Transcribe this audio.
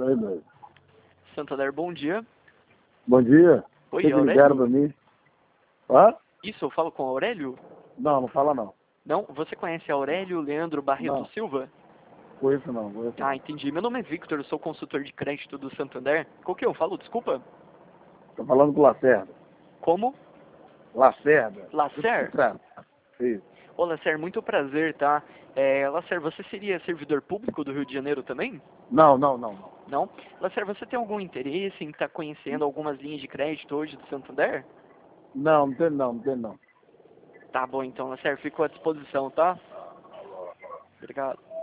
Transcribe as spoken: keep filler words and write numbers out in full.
Oi, doido. Santander, bom dia. Bom dia. Oi, Vocês Aurélio? ligaram pra mim? Hã? Isso, eu falo com o Aurélio? Não, não fala não. Não? Você conhece Aurélio Leandro Barreto Não. Silva? Conheço não, conheço não. Ah, entendi. Meu nome é Victor, eu sou consultor de crédito do Santander. Qual que eu falo? Desculpa. Tô falando com o Lacerda. Como? Lacerda? Lacer? Isso. Ô, Lacer, muito prazer, tá? É, Lacer, você seria servidor público do Rio de Janeiro também? Não, não, não, não. Não? Lacer, você tem algum interesse em estar conhecendo algumas linhas de crédito hoje do Santander? Não, não tem não, não tem não. Tá bom, então, Lacer, fico à disposição, tá? Obrigado.